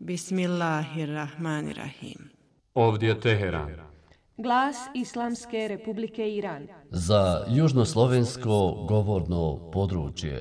Bismillahirrahmanirrahim. Ovdje Teheran. Glas Islamske Republike Iran. Za južnoslovensko govorno područje.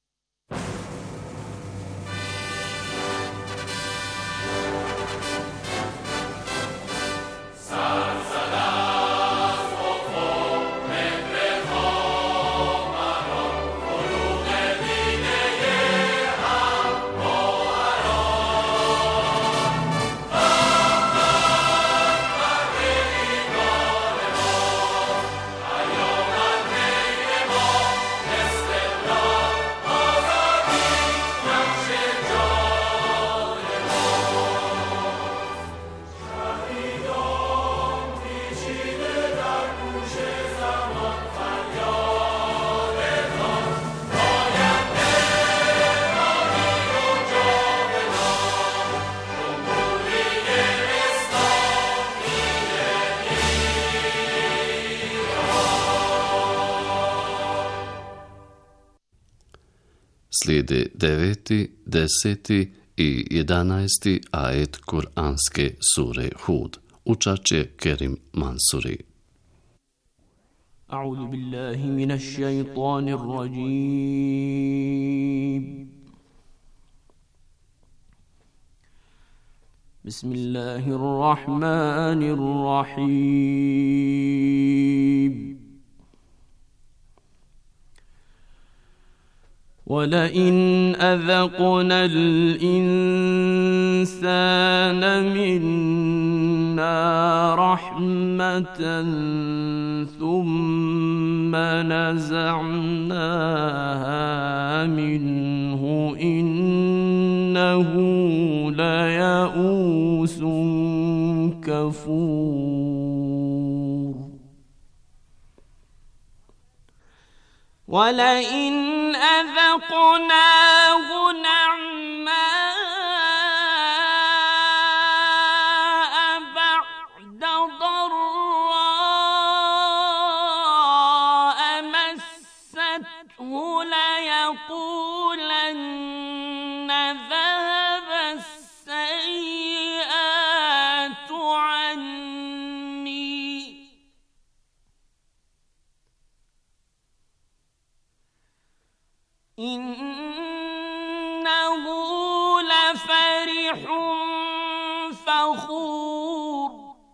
Slijede 9., 10. i 11. ajet Kur'anske sure Hud. Učat će Kerim Mansuri. A'udhu billahi minash shaitanir rajim. Bismillahirrahmanirrahim. وَلَئِنْ أَذَقْنَا الْإِنسَانَ مِنَّا رَحْمَةً ثُمَّ نَزَعْنَاهَا مِنْهُ إِنَّهُ لَيَئُوسٌ كَفُورٌ وَلَئِنْ أذقناه نعماء بعد ضراء مسته ليقولن ذهب السيئات عني إنه لفرح فخور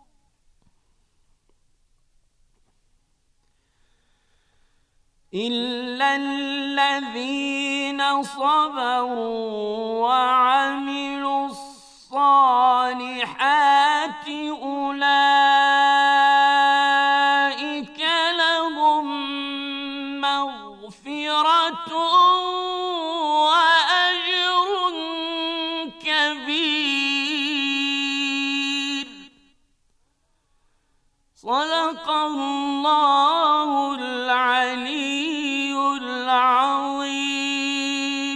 إلا الذين صبروا وعملوا الصالحات أولئك لهم مغفرة صدق الله العلي العظيم.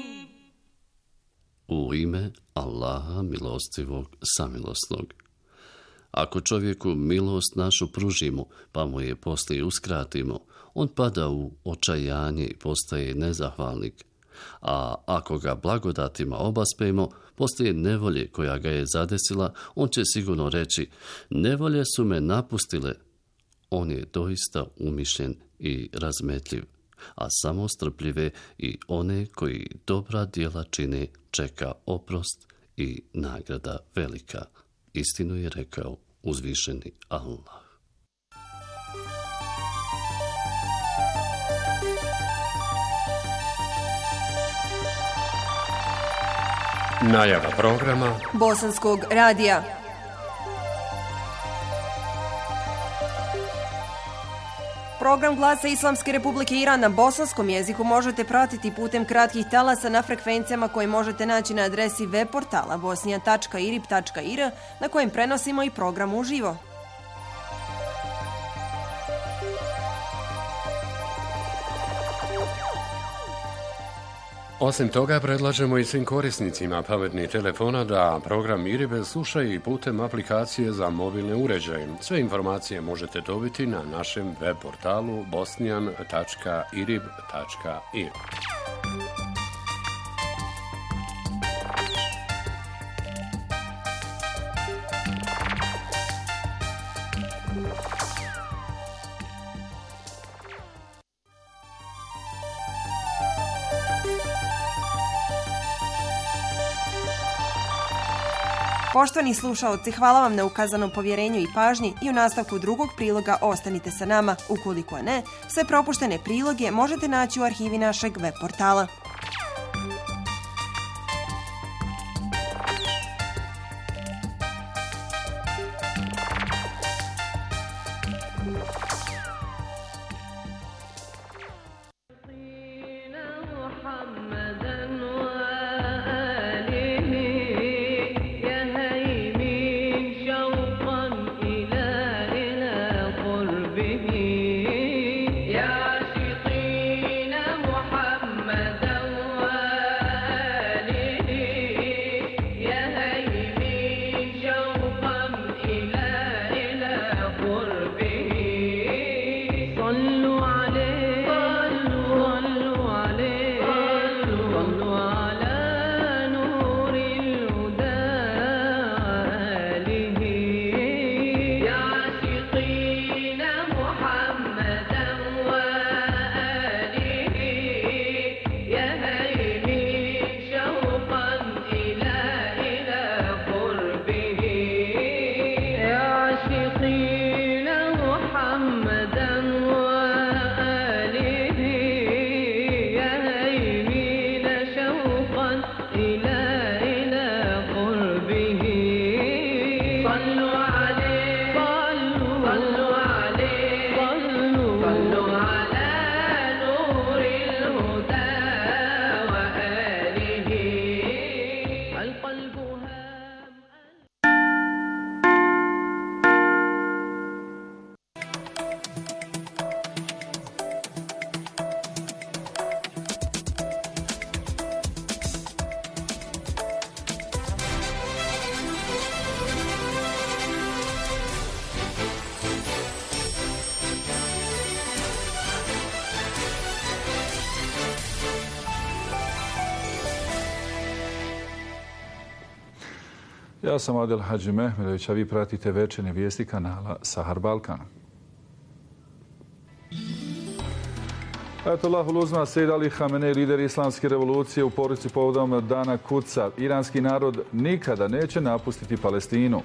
U ime Allaha milostivog samilosnog. Ako čovjeku milost našu pružimo, pa mu je poslije uskratimo, on pada u očajanje i postaje nezahvalnik. A ako ga blagodatima obaspemo, poslije nevolje koja ga je zadesila, on će sigurno reći: nevolje su me napustile. On je doista umišljen i razmetljiv, a samo strpljive i one koji dobra djela čine čeka oprost i nagrada velika. Istinu je rekao uzvišeni Allah. Najava programa Bosanskog radija. Program Glasa Islamske Republike Iran na bosanskom jeziku možete pratiti putem kratkih talasa na frekvencijama koje možete naći na adresi web portala bosnian.irib.ir na kojem prenosimo i program uživo. Osim toga, predlažemo i svim korisnicima pametnih telefona da program IRIB slušaju i putem aplikacije za mobilne uređaje. Sve informacije možete dobiti na našem web portalu bosnian.irib.ir. Poštovani slušaoci, hvala vam na ukazanom povjerenju i pažnji i u nastavku drugog priloga ostanite sa nama. Ukoliko ne, sve propuštene priloge možete naći u arhivi našeg web portala. Ja sam Adel Hadži Mehmedović, a vi pratite večernje vijesti kanala Sahar Balkan. Ajatollah Uzma Sejid Ali Hamenej, lider islamske revolucije, u poruci povodom Dana Kudsa: iranski narod nikada neće napustiti Palestinu.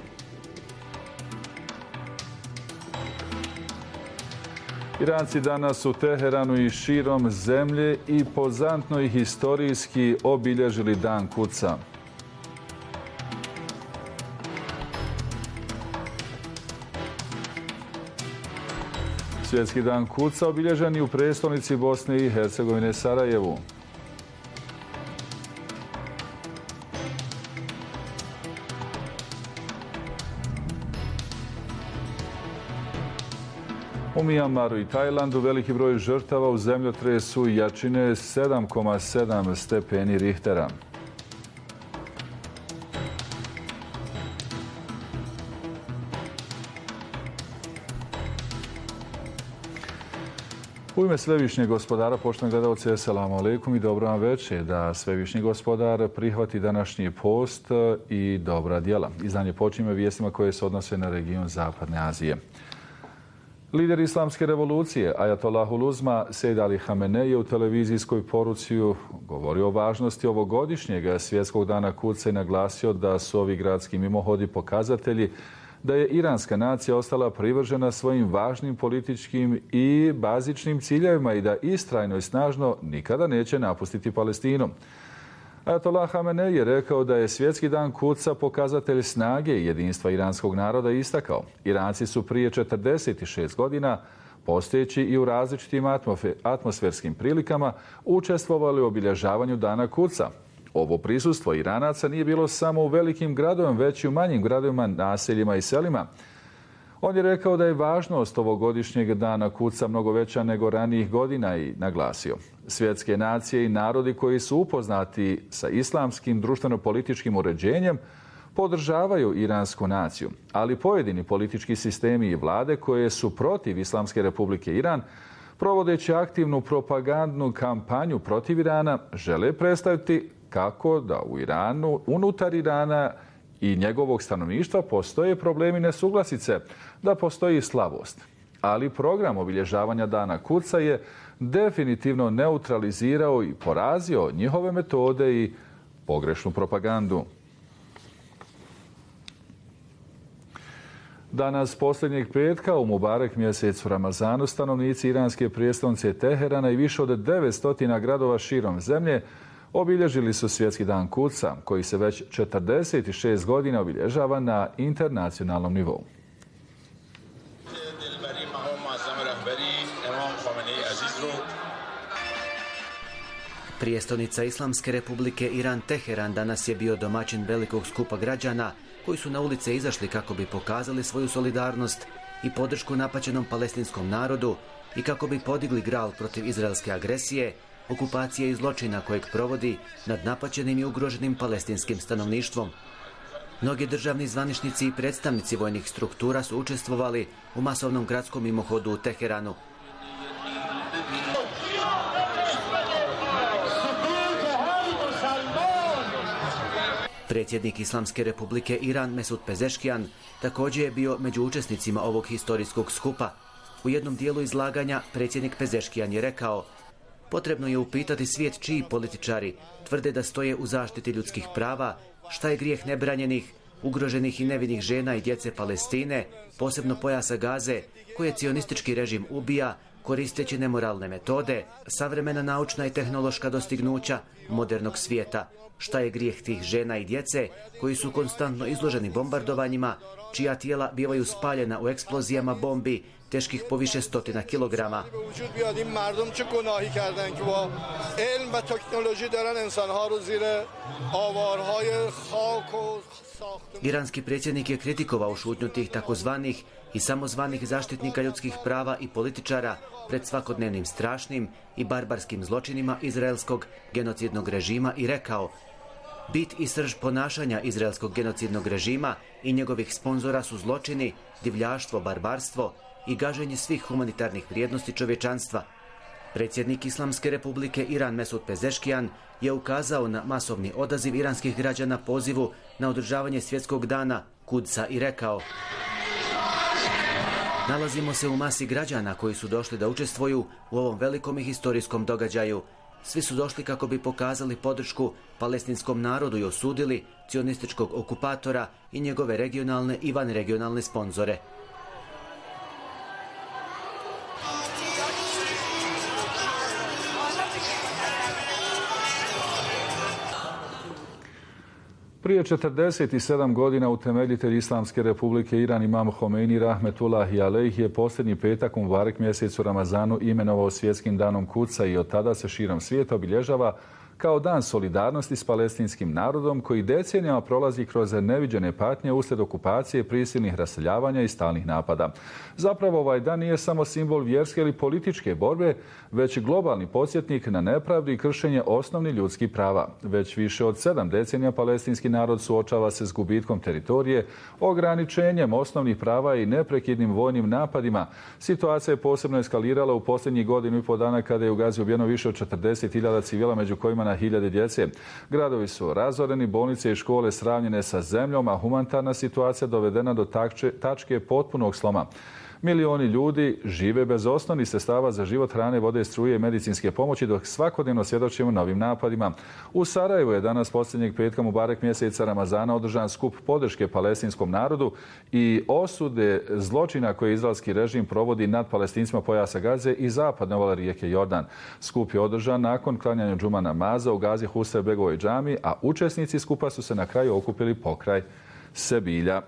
Iranci danas u Teheranu i širom zemlje i pozantno i historijski obilježili Dan Kudsa. Svjetski dan Kudsa obilježen i u prijestolnici Bosne i Hercegovine Sarajevu. U Mijamaru i Tajlandu veliki broj žrtava u zemljotresu jačine 7,7 stepeni Richtera. U ime Svevišnjeg gospodara, poštovani gledalci, assalamu alaikum i dobro vam večer. Da Svevišnji gospodar prihvati današnji post i dobra djela. Izdanje počinje vijestima koje se odnose na region Zapadne Azije. Lider islamske revolucije, Ajatollah Uzma Sejid Ali Hamenej, je u televizijskoj poruci govorio o važnosti ovogodišnjeg svjetskog dana Kudsa i naglasio da su ovi gradski mimohodi pokazatelji da je iranska nacija ostala privržena svojim važnim političkim i bazičnim ciljevima i da istrajno i snažno nikada neće napustiti Palestinu. Ajatollah Hamenej je rekao da je svjetski dan Kudsa pokazatelj snage i jedinstva iranskog naroda i istakao: Iranci su prije 46 godina, postojeći i u različitim atmosferskim prilikama, učestvovali u obilježavanju dana Kudsa. Ovo prisustvo Iranaca nije bilo samo u velikim gradovima, već i u manjim gradovima, naseljima i selima. On je rekao da je važnost ovogodišnjeg dana Kudsa mnogo veća nego ranijih godina i naglasio: svjetske nacije i narodi koji su upoznati sa islamskim društveno-političkim uređenjem podržavaju iransku naciju, ali pojedini politički sistemi i vlade koje su protiv Islamske republike Iran, provodeći aktivnu propagandnu kampanju protiv Irana, žele predstaviti kako da u Iranu, unutar Irana i njegovog stanovništva postoje problemi i nesuglasice, da postoji slabost. Ali program obilježavanja dana Kudsa je definitivno neutralizirao i porazio njihove metode i pogrešnu propagandu. Danas, posljednjeg petka, u Mubarek mjesecu Ramazanu, stanovnici iranske prijestolnice Teherana i više od 900 gradova širom zemlje obilježili su Svjetski dan Kudsa, koji se već 46 godina obilježava na internacionalnom nivou. Prijestolnica Islamske republike Iran Teheran danas je bio domaćin velikog skupa građana koji su na ulice izašli kako bi pokazali svoju solidarnost i podršku napaćenom palestinskom narodu i kako bi podigli gral protiv izraelske agresije, okupacije i zločina kojeg provodi nad napaćenim i ugroženim palestinskim stanovništvom. Mnogi državni zvaničnici i predstavnici vojnih struktura su učestvovali u masovnom gradskom mimohodu u Teheranu. Predsjednik Islamske republike Iran Mesud Pezeshkian također je bio među učesnicima ovog historijskog skupa. U jednom dijelu izlaganja predsjednik Pezeshkian je rekao: potrebno je upitati svijet čiji političari tvrde da stoje u zaštiti ljudskih prava, šta je grijeh nebranjenih, ugroženih i nevinih žena i djece Palestine, posebno pojasa Gaze, koje cionistički režim ubija koristeći nemoralne metode, savremena naučna i tehnološka dostignuća modernog svijeta. Šta je grijeh tih žena i djece koji su konstantno izloženi bombardovanjima, čija tijela bivaju spaljena u eksplozijama bombi teških po više stotina kilograma. Iranski predsjednik je kritikovao šutnju tih takozvanih i samozvanih zaštitnika ljudskih prava i političara pred svakodnevnim strašnim i barbarskim zločinima izraelskog genocidnog režima i rekao: bit i srž ponašanja izraelskog genocidnog režima i njegovih sponzora su zločini, divljaštvo, barbarstvo i gaženje svih humanitarnih vrijednosti čovječanstva. Predsjednik Islamske republike Iran Mesud Pezeshkian je ukazao na masovni odaziv iranskih građana pozivu na održavanje Svjetskog dana Kudsa i rekao: nalazimo se u masi građana koji su došli da učestvuju u ovom velikom i historijskom događaju. Svi su došli kako bi pokazali podršku palestinskom narodu i osudili cionističkog okupatora i njegove regionalne i vanregionalne sponzore. Prije 47 godina utemeljitelj Islamske republike Iran Imam Homeini rahmetullahi alejh je posljednji petak u Mubarek mjesecu Ramazanu imenovao Svjetskim danom Kudsa i od tada se širom svijeta obilježava kao dan solidarnosti s palestinskim narodom koji decenijama prolazi kroz neviđene patnje uslijed okupacije, prisilnih raseljavanja i stalnih napada. Zapravo ovaj dan nije samo simbol vjerske ili političke borbe, već globalni podsjetnik na nepravdu i kršenje osnovnih ljudskih prava. Već više od 7 decenija palestinski narod suočava se s gubitkom teritorije, ograničenjem osnovnih prava i neprekidnim vojnim napadima. Situacija je posebno eskalirala u posljednjih godinu i pol dana kada je u Gazi ubijeno više od 40.000 civila, među kojima na hiljade djece. Gradovi su razoreni, bolnice i škole sravnjene sa zemljom, a humanitarna situacija dovedena do tačke potpunog sloma. Milioni ljudi žive bez osnovnih sredstava za život, hrane, vode, struje i medicinske pomoći, dok svakodnevno svjedočimo novim napadima. U Sarajevu je danas posljednjeg petka Mubarek mjeseca Ramazana održan skup podrške palestinskom narodu i osude zločina koje izraelski režim provodi nad Palestincima pojasa Gaze i zapadne obale rijeke Jordan. Skup je održan nakon klanjanja džuma namaza u Gazi Husrev Begovoj džami, a učesnici skupa su se na kraju okupili pokraj Sebilja.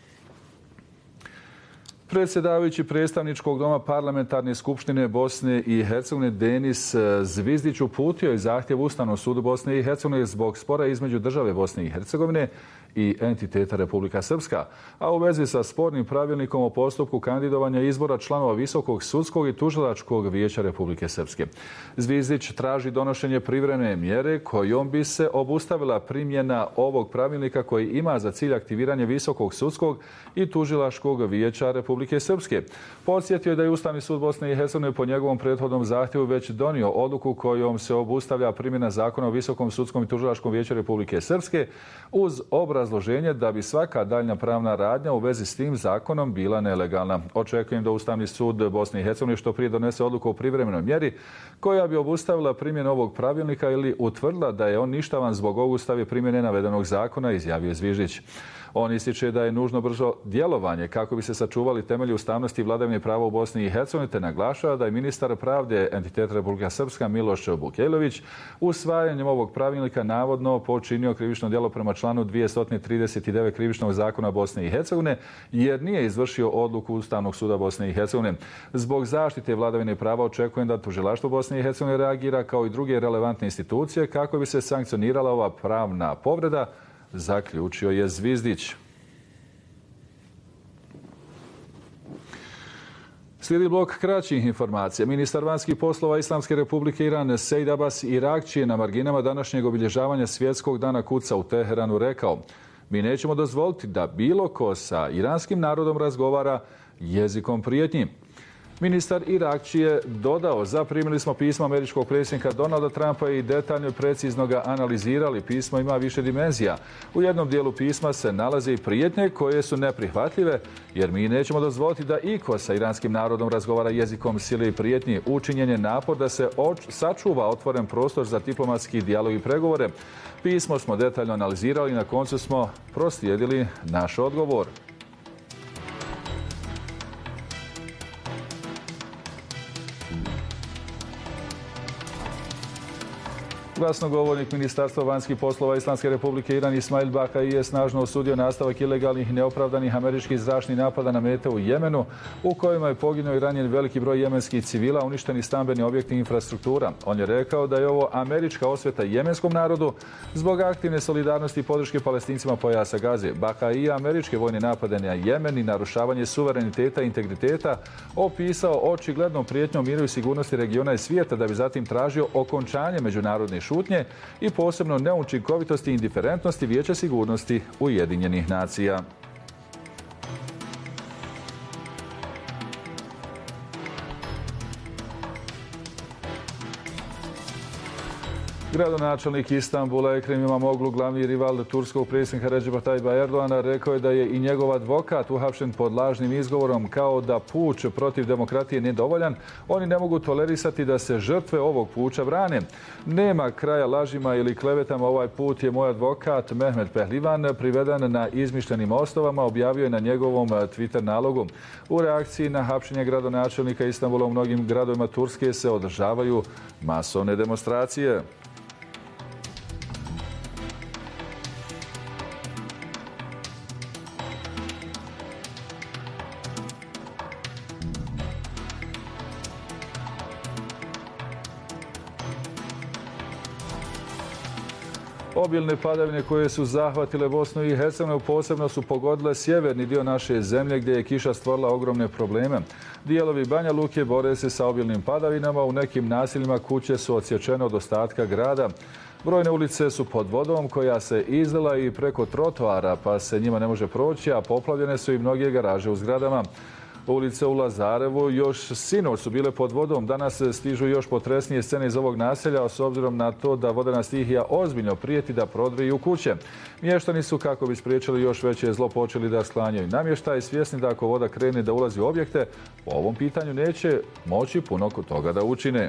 Predsjedavajući predstavničkog doma Parlamentarne skupštine Bosne i Hercegovine Denis Zvizdić uputio je zahtjev Ustavnom sudu Bosne i Hercegovine zbog spora između države Bosne i Hercegovine i entiteta Republika Srpska, a u vezi sa spornim pravilnikom o postupku kandidovanja izbora članova Visokog sudskog i tužilačkog vijeća Republike Srpske. Zvizdić traži donošenje privremene mjere kojom bi se obustavila primjena ovog pravilnika koji ima za cilj aktiviranje Visokog sudskog i tužilačkog vijeća Republike Srpske. Podsjetio je da je Ustavni sud Bosne i Hercegovine po njegovom prethodnom zahtjevu već donio odluku kojom se obustavlja primjena zakona o Visokom sudskom i tužilačkom vijeću Republike Srpske uz obraz obrazloženje da bi svaka daljnja pravna radnja u vezi s tim zakonom bila nelegalna. Očekujem da Ustavni sud Bosne i Hercegovine što prije donese odluku o privremenoj mjeri koja bi obustavila primjenu ovog pravilnika ili utvrdila da je on ništavan zbog obustave primjene navedenog zakona, izjavio je Zviždić. On ističe da je nužno brzo djelovanje kako bi se sačuvali temelji ustavnosti i vladavine prava u Bosni i Hercegovini, te naglašava da je ministar pravde entiteta Republika Srpska Miloš Bukejlović usvajanjem ovog pravilnika navodno počinio krivično djelo prema članu 239 krivičnog zakona Bosne i Hercegovine jer nije izvršio odluku Ustavnog suda Bosne i Hercegovine. Zbog zaštite vladavine prava očekujem da tužilaštvo Bosne i Hercegovine reagira kao i druge relevantne institucije kako bi se sankcionirala ova pravna povreda, zaključio je Zvizdić. Slijedi blok kraćih informacija. Ministar vanjskih poslova Islamske Republike Iran Sejd Abbas Irakći je na marginama današnjeg obilježavanja Svjetskog dana kuca u Teheranu rekao: "Mi nećemo dozvoliti da bilo ko sa iranskim narodom razgovara jezikom prijetnji." Ministar Irakći je dodao: "Zaprimili smo pismo američkog predsjednika Donalda Trumpa i detaljno i precizno ga analizirali. Pismo ima više dimenzija. U jednom dijelu pisma se nalaze i prijetnje koje su neprihvatljive, jer mi nećemo dozvoliti da iko sa iranskim narodom razgovara jezikom sile i prijetnji. Učinjen je napor da se sačuva otvoren prostor za diplomatski dijalog i pregovore. Pismo smo detaljno analizirali i na koncu smo proslijedili naš odgovor." Glasnogovornik Ministarstva vanjskih poslova Islamske Republike Iran Ismail Bakai je snažno osudio nastavak ilegalnih i neopravdanih američkih zračnih napada na mete u Jemenu, u kojima je poginuo i ranjen veliki broj jemenskih civila, uništeni stambeni objekti i infrastruktura. On je rekao da je ovo američka osveta jemenskom narodu zbog aktivne solidarnosti i podrške Palestincima pojasa Gaze. Bakai je američke vojne napade na Jemen i narušavanje suvereniteta i integriteta opisao očiglednom prijetnjom miru i sigurnosti regiona i svijeta, da bi zatim tražio okončanje međunarodne šutnje i posebno neučinkovitosti i indiferentnosti Vijeća sigurnosti Ujedinjenih nacija. Gradonačelnik Istanbula Ekrem İmamoğlu, glavni rival turskog predsjednika Redžepa Tajba Erdoana, rekao je da je i njegov advokat uhapšen pod lažnim izgovorom, kao da puč protiv demokratije nije dovoljan. Oni ne mogu tolerisati da se žrtve ovog puča brane. Nema kraja lažima ili klevetama. Ovaj put je moj advokat Mehmet Pehlivan priveden na izmišljenim osnovama, objavio je na njegovom Twitter nalogu. U reakciji na hapšenje gradonačelnika Istanbula u mnogim gradovima Turske se održavaju masovne demonstracije. Obilne padavine koje su zahvatile Bosnu i Hercegovinu posebno su pogodile sjeverni dio naše zemlje gdje je kiša stvorila ogromne probleme. Dijelovi Banja Luke bore se sa obilnim padavinama, u nekim naseljima kuće su odsječene od ostatka grada. Brojne ulice su pod vodom koja se izlila i preko trotoara, pa se njima ne može proći, a poplavljene su i mnoge garaže u zgradama. Ulice u Lazarevu još sinoć su bile pod vodom, danas stižu još potresnije scene iz ovog naselja, s obzirom na to da vodena stihija ozbiljno prijeti da prodri u kuće. Mještani su, kako bi spriječili još veće zlo, počeli da sklanjaju namještaj, svjesni da ako voda krene da ulazi u objekte, po ovom pitanju neće moći puno toga da učine.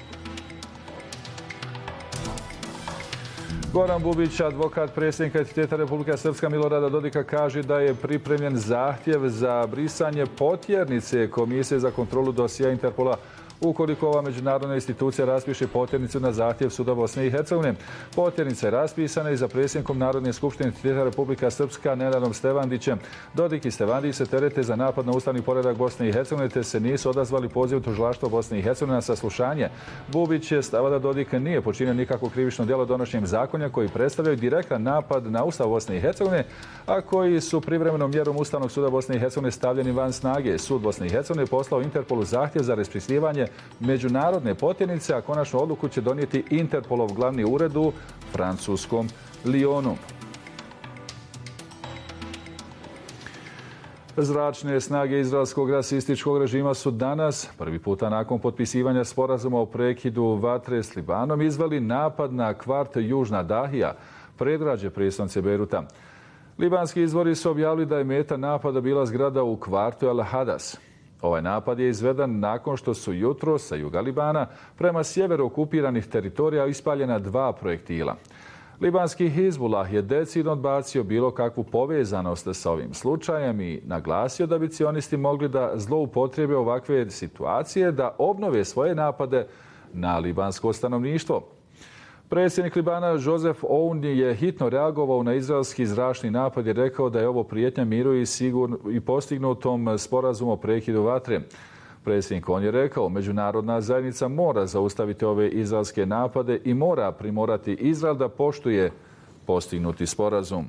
Goran Bubić, advokat predsjednika entiteta Republika Srpska Milorada Dodika, kaže da je pripremljen zahtjev za brisanje potjernice Komisije za kontrolu dosija Interpola ukoliko ova međunarodna institucija raspiše potjernicu na zahtjev Suda Bosne i Hercegovine. Potjernica je raspisana i za predsjednikom Narodne skupštine entiteta Republika Srpska Nenadom Stevandićem. Dodik i Stevandić se terete za napad na ustavni poredak Bosne i Hercegovine te se nisu odazvali pozivu tužilaštva Bosne i Hercegovine na saslušanje. Bubić je stava da Dodik nije počinio nikakvo krivično djelo donošenjem zakonja koji predstavljaju direktan napad na Ustav Bosne i Hercegovine, a koji su privremenom mjerom Ustavnog suda Bosne i Hercegovine stavljeni van snage. Sud Bosne i Hercegovine je poslao Interpolu zahtjev za raspisivanje međunarodne potjernice, a konačnu odluku će donijeti Interpolov glavni ured u francuskom Lyonu. Zračne snage izraelskog rasističkog režima su danas, prvi puta nakon potpisivanja sporazuma o prekidu vatre s Libanom, izveli napad na kvart Južna Dahija, predgrađe prijestolnice Bejruta. Libanski izvori su objavili da je meta napada bila zgrada u kvartu El Hadas. Ovaj napad je izveden nakon što su jutro sa juga Libana prema sjeveru okupiranih teritorija ispaljena 2 projektila. Libanski Hizbullah je decidno odbacio bilo kakvu povezanost sa ovim slučajem i naglasio da bi cionisti mogli da zloupotrijebe ovakve situacije da obnove svoje napade na libansko stanovništvo. Predsjednik Libana Joseph Aoun je hitno reagovao na izraelski zračni napad i rekao da je ovo prijetnja miru i postignutom sporazumu o prekidu vatre. Predsjednik on je rekao, međunarodna zajednica mora zaustaviti ove izraelske napade i mora primorati Izrael da poštuje postignuti sporazum.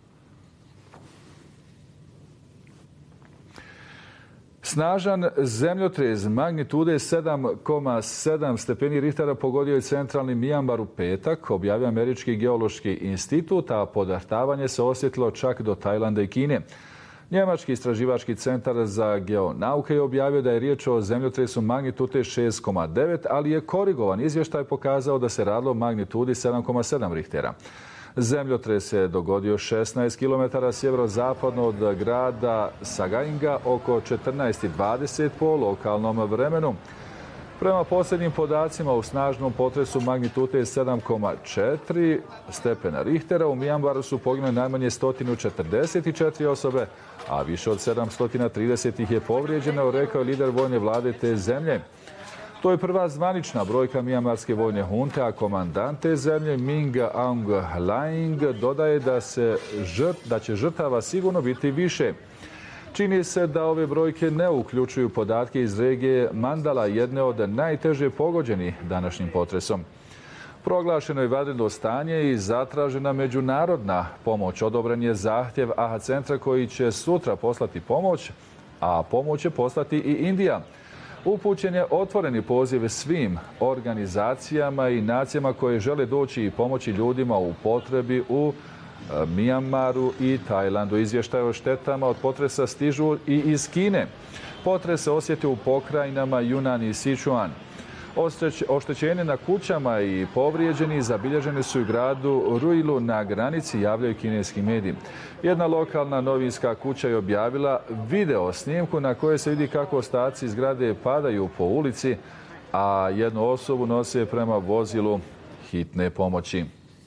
Snažan zemljotres magnitude 7,7 stepeni Richtera pogodio je centralni Mijanmar u petak, objavio Američki geološki institut, a podartavanje se osjetilo čak do Tajlanda i Kine. Njemački istraživački centar za geonauke je objavio da je riječ o zemljotresu magnitude 6,9, ali je korigovan izvještaj pokazao da se radilo o magnitudi 7,7 Richtera. Zemljotres se dogodio 16 km sjeverozapadno od grada Sagainga oko 14:20 po lokalnom vremenu. Prema posljednjim podacima u snažnom potresu magnitude 7,4 stepena Richtera u Mijanmaru su poginule najmanje 144 osobe, a više od 730 ih je povrijeđeno, rekao je lider vojne vlade te zemlje. To je prva zvanična brojka mijanmarske vojne hunte, a komandant te zemlje Min Aung Hlaing dodaje da će žrtava sigurno biti više. Čini se da ove brojke ne uključuju podatke iz regije Mandala, jedne od najteže pogođenih današnjim potresom. Proglašeno je vanredno stanje i zatražena međunarodna pomoć. Odobren je zahtjev AHA centra koji će sutra poslati pomoć, a pomoć će poslati i Indija. Upućen je otvoreni poziv svim organizacijama i nacijama koje žele doći i pomoći ljudima u potrebi u Mijanmaru i Tajlandu. Izvještaj o štetama od potresa stižu i iz Kine. Potres se osjetio u pokrajinama Yunnan i Sichuan. Oštećenje na kućama i povrijeđeni zabilježeni su u gradu Ruilu na granici, javljaju kineski mediji. Jedna lokalna novinska kuća je objavila video snimku na kojoj se vidi kako ostaci zgrade padaju po ulici, a jednu osobu nose prema vozilu hitne pomoći.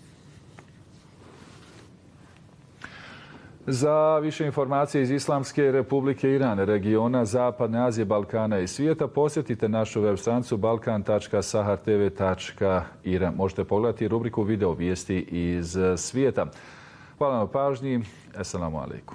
Za više informacije iz Islamske Republike Iran, regiona Zapadne Azije, Balkana i svijeta, posjetite našu web stranicu balkan.sahartv.ir. Možete pogledati rubriku video vijesti iz svijeta. Hvala na pažnji. Assalamu alaikum.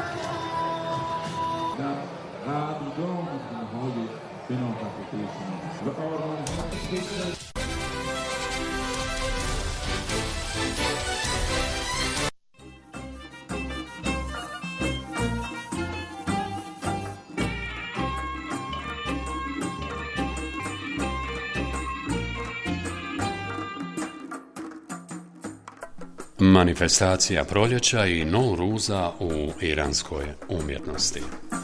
Radion har vi vid någon Manifestacija proljeća i Nouruza u iranskoj umjetnosti.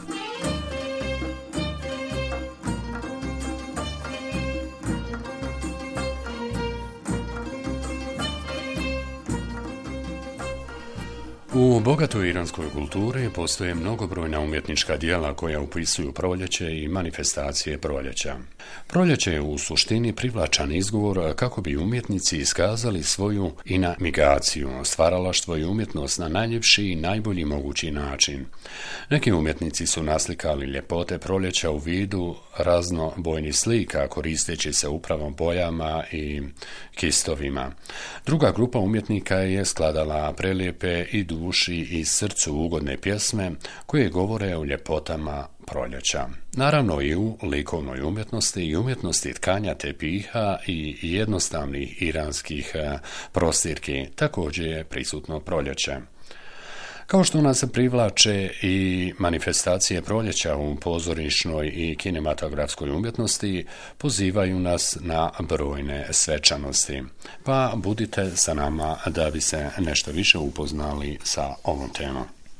U bogatoj iranskoj kulturi postoje mnogobrojna umjetnička djela koja upisuju proljeće i manifestacije proljeća. Proljeće je u suštini privlačan izgovor kako bi umjetnici iskazali svoju inamigaciju, stvaralaštvo i umjetnost na najljepši i najbolji mogući način. Neki umjetnici su naslikali ljepote proljeća u vidu raznobojnih slika koristeći se upravo bojama i kistovima. Druga grupa umjetnika je skladala prelijepe i duši i srcu ugodne pjesme koje govore o ljepotama proljeća. Naravno i u likovnoj umjetnosti i umjetnosti tkanja tepiha i jednostavnih iranskih prostirki također je prisutno proljeće. Kao što nas privlače i manifestacije proljeća u pozorišnoj i kinematografskoj umjetnosti, pozivaju nas na brojne svečanosti. Pa budite sa nama da bi se nešto više upoznali sa ovom temom.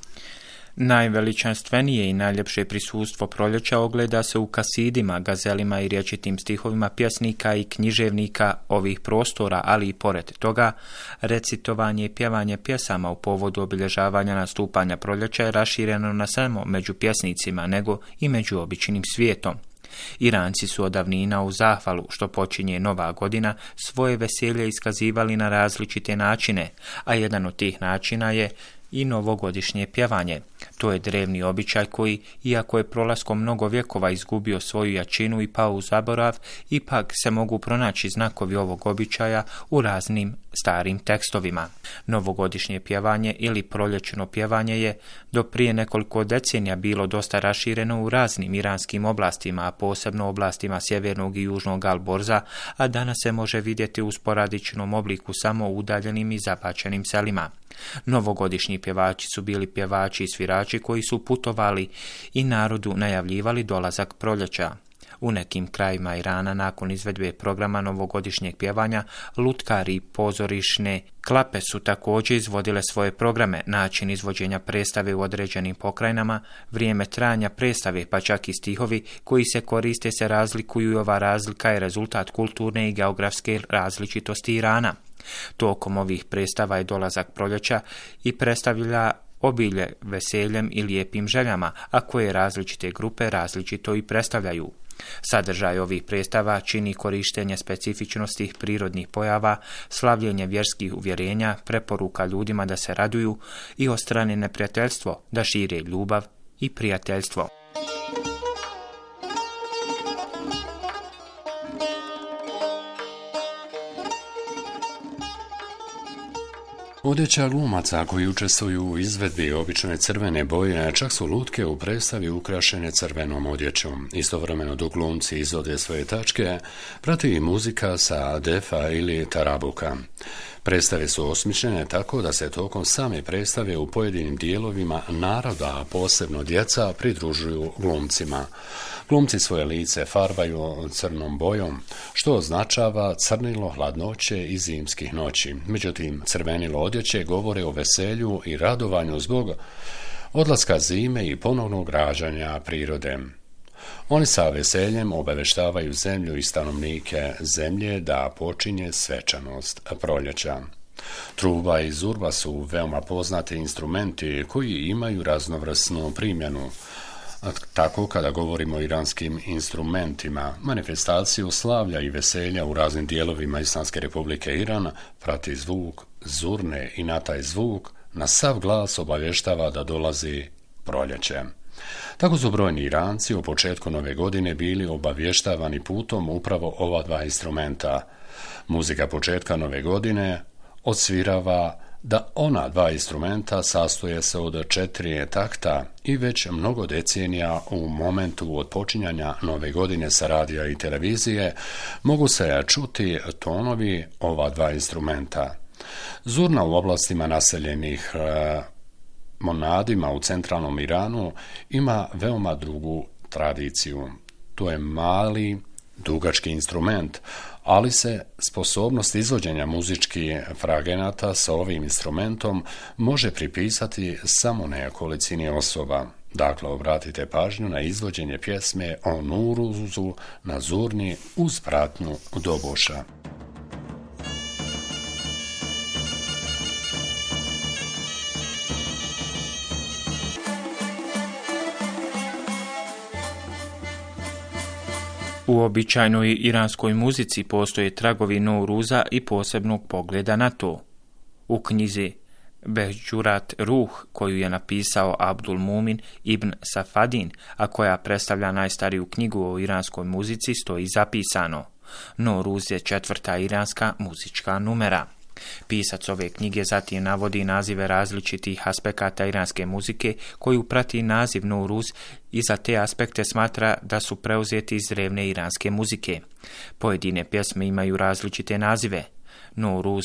Najveličanstvenije i najljepše prisustvo proljeća ogleda se u kasidima, gazelima i rječitim stihovima pjesnika i književnika ovih prostora, ali i pored toga, recitovanje i pjevanje pjesama u povodu obilježavanja nastupanja proljeća je rašireno na samo među pjesnicima, nego i među običnim svijetom. Iranci su od davnina u zahvalu, što počinje nova godina, svoje veselje iskazivali na različite načine, a jedan od tih načina je i novogodišnje pjevanje. To je drevni običaj koji, iako je prolaskom mnogo vjekova izgubio svoju jačinu i pao u zaborav, ipak se mogu pronaći znakovi ovog običaja u raznim starim tekstovima. Novogodišnje pjevanje ili proljećno pjevanje je do prije nekoliko decenija bilo dosta rašireno u raznim iranskim oblastima, a posebno oblastima sjevernog i južnog Alborza, a danas se može vidjeti u sporadičnom obliku samo u udaljenim i zabačenim selima. Novogodišnji pjevači su bili pjevači i svirači koji su putovali i narodu najavljivali dolazak proljeća. U nekim krajima Irana nakon izvedbe programa novogodišnjeg pjevanja lutkari i pozorišne klape su također izvodile svoje programe, način izvođenja predstave u određenim pokrajinama, vrijeme trajanja predstave pa čak i stihovi koji se koriste se razlikuju i ova razlika je rezultat kulturne i geografske različitosti Irana. Tokom ovih predstava je dolazak proljeća i predstavlja obilje veseljem i lijepim željama, a koje različite grupe različito i predstavljaju. Sadržaj ovih predstava čini korištenje specifičnosti prirodnih pojava, slavljenje vjerskih uvjerenja, preporuka ljudima da se raduju i odstrane neprijateljstvo, da šire ljubav i prijateljstvo. Odjeća glumaca koji učestvuju u izvedbi obične crvene boje, čak su lutke u predstavi ukrašene crvenom odjećom. Istovremeno dok glumci izvode svoje tačke, prati i muzika sa defa ili tarabuka. Predstave su osmišljene tako da se tokom same predstave u pojedinim dijelovima naroda, a posebno djeca, pridružuju glumcima. Glumci svoje lice farbaju crnom bojom, što označava crnilo hladnoće i zimskih noći. Međutim, crvenilo odjeće govore o veselju i radovanju zbog odlaska zime i ponovnog rađanja prirode. Oni sa veseljem obaveštavaju zemlju i stanovnike zemlje da počinje svečanost proljeća. Truba i zurba su veoma poznati instrumenti koji imaju raznovrsnu primjenu. Tako kada govorimo o iranskim instrumentima, manifestaciju slavlja i veselja u raznim dijelovima Islamske republike Iran prati zvuk zurne i na taj zvuk na sav glas obavještava da dolazi proljeće. Tako su brojni Iranci u početku nove godine bili obavještavani putom upravo ova dva instrumenta. Muzika početka nove godine odsvirava da ona dva instrumenta sastoje se od 4 takta i već mnogo decenija u momentu odpočinjanja nove godine sa radija i televizije mogu se čuti tonovi ova dva instrumenta. Zurna u oblastima naseljenih monadima u centralnom Iranu ima veoma dugu tradiciju. To je mali, dugački instrument, ali se sposobnost izvođenja muzičkih fragenata sa ovim instrumentom može pripisati samo nekolicini osoba. Dakle, obratite pažnju na izvođenje pjesme o Nuruzu na zurni uz pratnju doboša. U običajnoj iranskoj muzici postoje tragovi Nouruza i posebnog pogleda na to. U knjizi Behđurat Ruh, koju je napisao Abdul Mumin ibn Safadin, a koja predstavlja najstariju knjigu o iranskoj muzici, stoji zapisano: Nouruz je 4. iranska muzička numera. Pisac ove knjige zatim navodi nazive različitih aspekata iranske muzike koju prati naziv Nouruz i za te aspekte smatra da su preuzeti iz drevne iranske muzike. Pojedine pjesme imaju različite nazive: Nouruz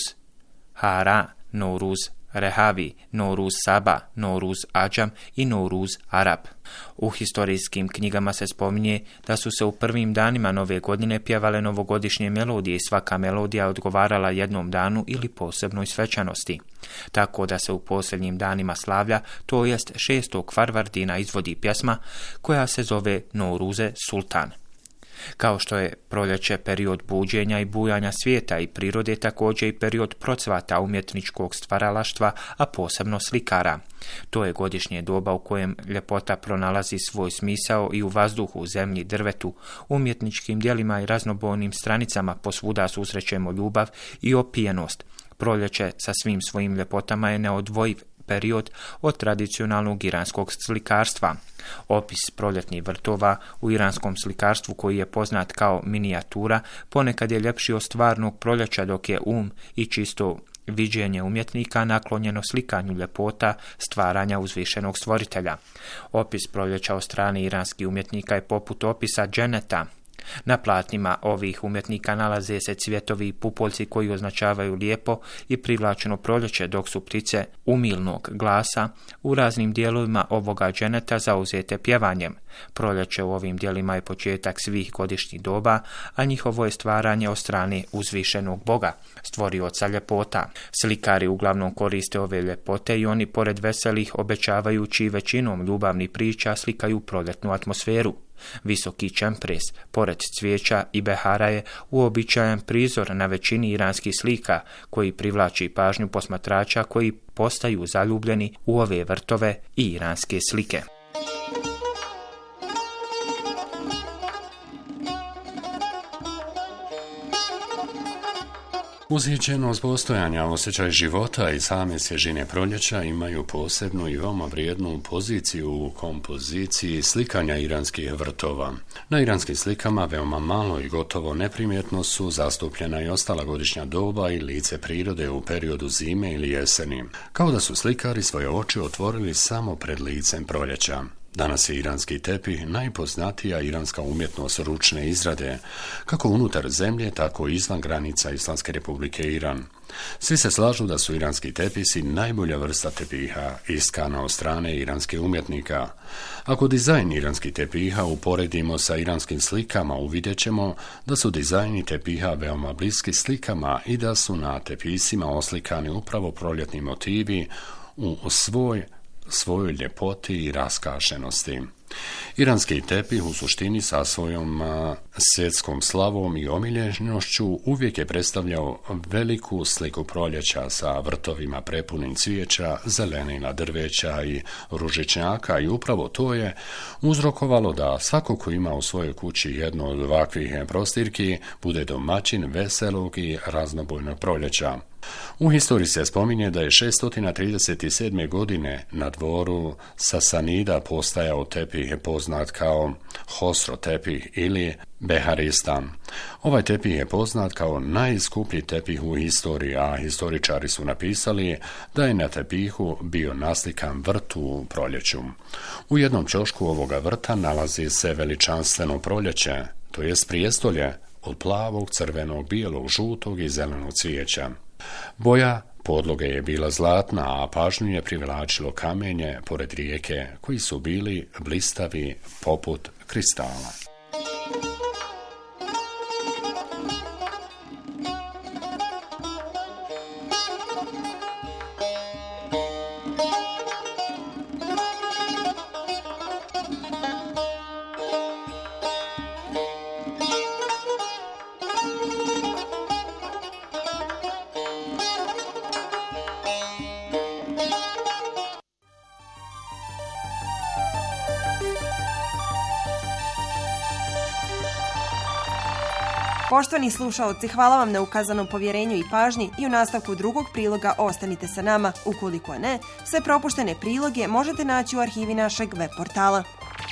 Hara, Nouruz Rehavi, Nouruz Saba, Nouruz Adžam i Nouruz Arab. U historijskim knjigama se spominje da su se u prvim danima nove godine pjevale novogodišnje melodije i svaka melodija odgovarala jednom danu ili posebnoj svečanosti. Tako da se u posljednjim danima slavlja, to jest 6. Farvardina, izvodi pjesma koja se zove Nouruze Sultan. Kao što je proljeće period buđenja i bujanja svijeta i prirode, također i period procvata umjetničkog stvaralaštva, a posebno slikara. To je godišnje doba u kojem ljepota pronalazi svoj smisao i u vazduhu, zemlji, drvetu, umjetničkim djelima i raznobojnim stranicama posvuda susrećemo ljubav i opijenost. Proljeće sa svim svojim ljepotama je neodvojiv period od tradicionalnog iranskog slikarstva. Opis proljetnih vrtova u iranskom slikarstvu, koji je poznat kao minijatura, ponekad je ljepši od stvarnog proljeća, dok je i čisto viđenje umjetnika naklonjeno slikanju ljepota stvaranja uzvišenog stvoritelja. Opis proljeća od strane iranskih umjetnika je poput opisa dženeta. Na platnima ovih umjetnika nalaze se cvjetovi i pupoljci koji označavaju lijepo i privlačeno proljeće, dok su ptice umilnog glasa u raznim dijelovima ovoga dženeta zauzete pjevanjem. Proljeće u ovim dijelima je početak svih godišnjih doba, a njihovo je stvaranje od strane uzvišenog Boga, stvorioca ljepota. Slikari uglavnom koriste ove ljepote i oni, pored veselih, obećavajući većinom ljubavnih priča, slikaju proljetnu atmosferu. Visoki čempres, pored cvijeća i behara, je uobičajen prizor na većini iranskih slika, koji privlači pažnju posmatrača koji postaju zaljubljeni u ove vrtove i iranske slike. Uzjećenost postojanja, osjećaj života i same svježine proljeća imaju posebnu i veoma vrijednu poziciju u kompoziciji slikanja iranskih vrtova. Na iranskim slikama veoma malo i gotovo neprimjetno su zastupljena i ostala godišnja doba i lice prirode u periodu zime ili jeseni, kao da su slikari svoje oči otvorili samo pred licem proljeća. Danas je iranski tepih najpoznatija iranska umjetnost ručne izrade, kako unutar zemlje, tako i izvan granica Islamske republike Iran. Svi se slažu da su iranski tepisi najbolja vrsta tepiha, iskana od strane iranskih umjetnika. Ako dizajn iranskih tepiha uporedimo sa iranskim slikama, uvidjet ćemo da su dizajni tepiha veoma bliski slikama i da su na tepisima oslikani upravo proljetni motivi u svojoj ljepoti i raskašenosti. Iranski tepih u suštini sa svojom svjetskom slavom i omiljenošću uvijek je predstavljao veliku sliku proljeća sa vrtovima prepunim cvijeća, zelenina, drveća i ružičnjaka, i upravo to je uzrokovalo da svako ko ima u svojoj kući jednu od ovakvih prostirki bude domaćin veselog i raznobojnog proljeća. U historiji se spominje da je 637. godine na dvoru Sasanida postajao tepih poznat kao Hosro tepih ili Beharistan. Ovaj tepih je poznat kao najskuplji tepih u historiji, a historičari su napisali da je na tepihu bio naslikan vrt u proljeću. U jednom ćošku ovoga vrta nalazi se veličanstveno proljeće, to jest prijestolje od plavog, crvenog, bijelog, žutog i zelenog cvijeća. Boja podloge je bila zlatna, a pažnju je privlačilo kamenje pored rijeke, koji su bili blistavi poput kristala. Poštovani slušaoci, hvala vam na ukazanom povjerenju i pažnji i u nastavku drugog priloga ostanite sa nama. Ukoliko ne, sve propuštene priloge možete naći u arhivi našeg web portala.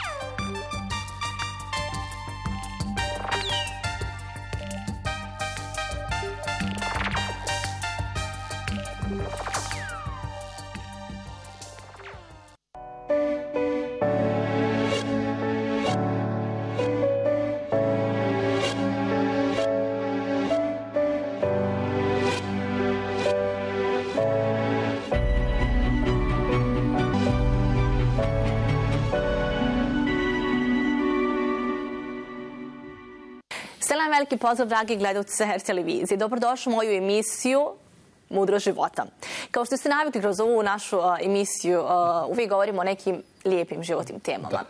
Selam, veliki pozdrav, dragi gledalci Seher televizije. Dobrodošli u moju emisiju Mudro života. Kao što ste navikli kroz ovu našu emisiju, uvijek govorimo o nekim lijepim životnim temama.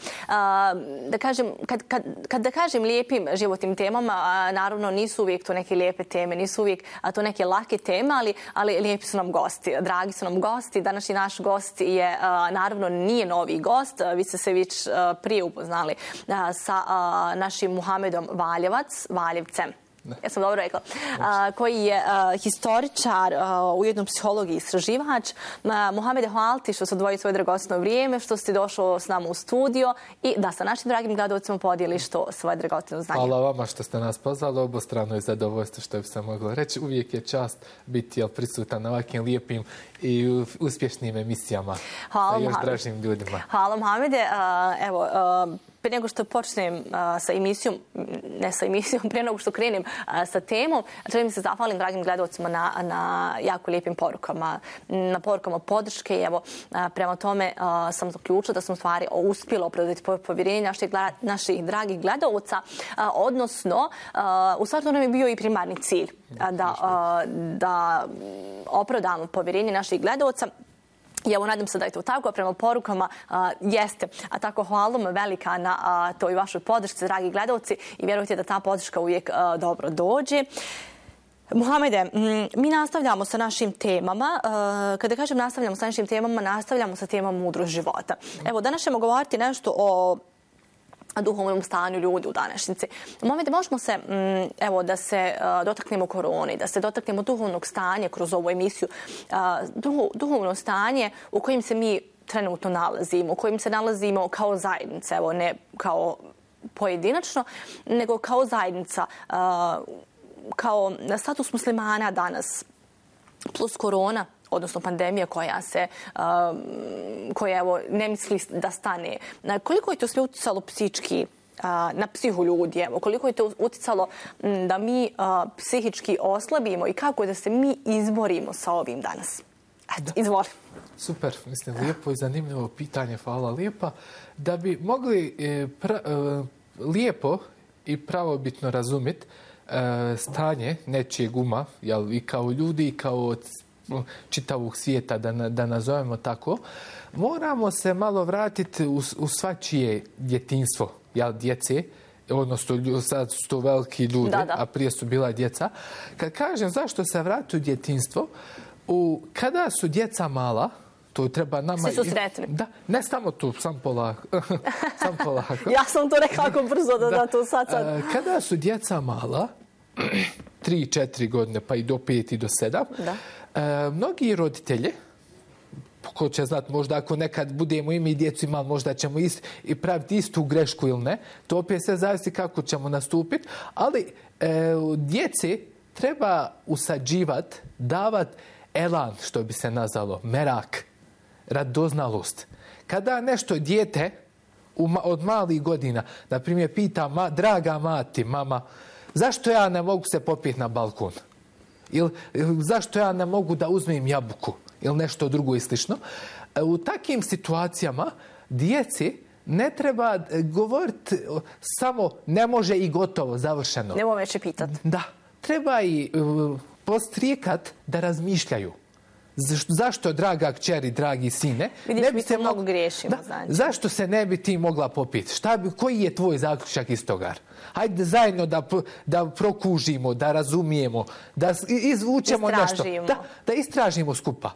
Da kažem lijepim životnim temama, naravno nisu uvijek to neke lijepe teme, nisu uvijek to neke lake teme, ali lijepi su nam gosti, dragi su nam gosti. Današnji naš gost je, naravno, nije novi gost, vi ste se već prije upoznali sa našim Muhamedom Valjevcem. Ja sam dobro rekla, koji je historičar, ujedno psiholog i istraživač. Muhamede, hvala ti što ste odvojili svoje dragocjeno vrijeme, što si došao s nama u studio i da sa našim dragim gledalcima podijeliš to svoje dragocjeno znanje. Hvala vama što ste nas pozvali, obostrano je zadovoljstvo, što bi se moglo reći. Uvijek je čast biti prisutan na ovakvim lijepim i uspješnim emisijama sa još dražim ljudima. Hvala, Muhamede. Evo, prije nego što počnem sa emisijom, prije nego što krenem sa temom, želim se zahvalim dragim gledalcima na jako lijepim porukama, na porukama podrške. Evo, prema tome sam zaključila da sam stvari uspjela opravdati povjerenje naših dragih gledalca, odnosno, u stvari to nam je bio i primarni cilj, da opravdamo povjerenje naših gledalca. I evo, nadam se da je to tako, prema porukama jeste. A tako, hvala vam velika na toj vašoj podršci, dragi gledalci, i vjerujte da ta podrška uvijek dobro dođe. Muhamede, mi nastavljamo sa našim temama. Kada kažem nastavljamo sa našim temama, nastavljamo sa temom mudro života. Evo, danas ćemo govoriti nešto o duhovnom stanju ljudi u današnjici. Muhamede, možemo se, evo, da se dotaknemo korone, da se dotaknemo duhovnog stanja kroz ovu emisiju. Duhovno stanje u kojem se mi trenutno nalazimo, u kojem se nalazimo kao zajednica, evo, ne kao pojedinačno, nego kao zajednica, kao status muslimana danas, plus korona, odnosno pandemija koja evo, ne misli da stane. Koliko je to sve utjecalo psihički na psihu ljudi? Evo, koliko je to utjecalo da mi psihički oslabimo i kako da se mi izborimo sa ovim danas? Eto, izvoli. Super, mislim, lijepo i zanimljivo pitanje, hvala lijepa. Da bi mogli lijepo i pravobitno razumjeti stanje nečijeg uma, jel, i kao ljudi i kao čitavog svijeta, da nazovemo tako, moramo se malo vratiti u svačije djetinjstvo, jel, djece, odnosno sad su to veliki ljudi, a prije su bila djeca. Kad kažem zašto se vrati u djetinjstvo, kada su djeca mala, to treba nama... Svi su sretni. Da, ne samo tu, sam polako. Ja sam to nekako brzo da to sad... Kada su djeca mala, 3-4 godine, pa i do 5 i do 7. Mnogi roditelji, ko će znati, možda ako nekad budemo i mi djecu imali, možda ćemo i praviti istu grešku ili ne. To opet sve zavisi kako ćemo nastupiti. Ali djeci treba usađivati, davati elan, što bi se nazvalo, merak, radoznalost. Kada nešto dijete od malih godina, na primjer, pita draga mati, mama, zašto ja ne mogu se popiti na balkon? Ili zašto ja ne mogu da uzmem jabuku? Ili nešto drugo i slično. U takvim situacijama djeci ne treba govoriti samo ne može i gotovo, završeno. Nemo veće pitati. Da. Treba i postrijekat da razmišljaju. Zašto, draga kćeri, dragi sine, vidiš, mi se mnogo griješimo. Znači. Zašto se ne bi ti mogla popiti? Koji je tvoj zaključak iz toga? Hajde zajedno da prokužimo, da razumijemo, da izvučemo nešto. Da istražimo skupa.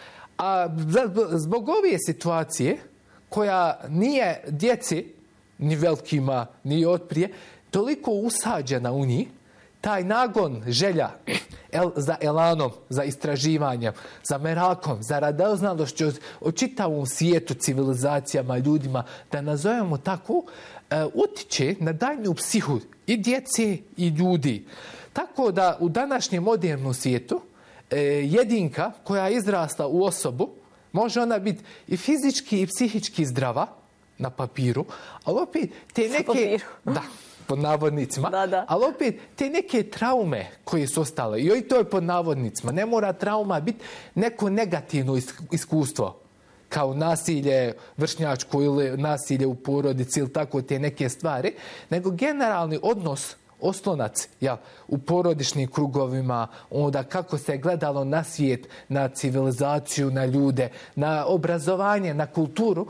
A zbog ove situacije, koja nije djeci, ni velikima, ni otprije, toliko usađena u njih, taj nagon, želja za elanom, za istraživanjem, za merakom, za radoznalošću o čitavom svijetu, civilizacijama, ljudima, da nazovemo tako, utiče na daljnju psihu i djece i ljudi. Tako da u današnjem modernom svijetu jedinka koja je izrasla u osobu, može ona biti i fizički i psihički zdrava na papiru, ali opet te neke... Da, pod navodnicima. Ali opet te neke traume koje su ostale, i to je pod navodnicima, ne mora trauma biti neko negativno iskustvo, kao nasilje vršnjačko ili nasilje u porodici ili tako te neke stvari, nego generalni odnos, oslonac u porodičnim krugovima, onda kako se gledalo na svijet, na civilizaciju, na ljude, na obrazovanje, na kulturu,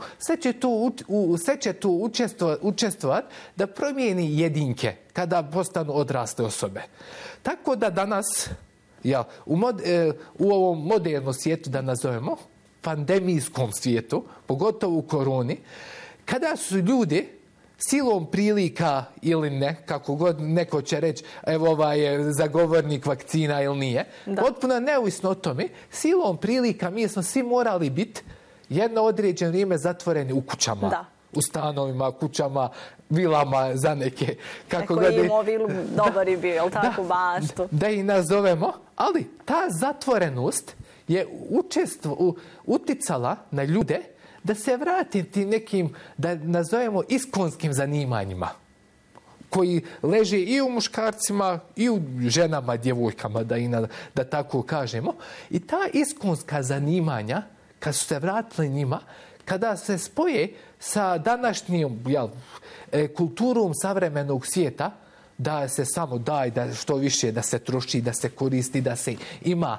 sve će tu učestvovati da promijeni jedinke kada postanu odrasle osobe. Tako da danas u ovom modernom svijetu, da nazovemo, pandemijskom svijetu, pogotovo u koroni, kada su ljudi silom prilika ili ne, kako god neko će reći, evo ovaj je zagovornik vakcina ili nije, potpuno neovisno o tome, silom prilika mi smo svi morali biti jedno određeno vrijeme zatvoreni u kućama. U stanovima, kućama, vilama za neke. Kako imamo vilu, dobar je bio, ali tako baštu. Da i nazovemo, ali ta zatvorenost je uticala na ljude da se vrati nekim, da nazovemo, iskonskim zanimanjima koji leže i u muškarcima i u ženama, djevojkama, da tako kažemo. I ta iskonska zanimanja, kad su se vratili njima, kada se spoje sa današnjom kulturom savremenog svijeta, da se samo daje, da što više, da se troši, da se koristi, da se ima.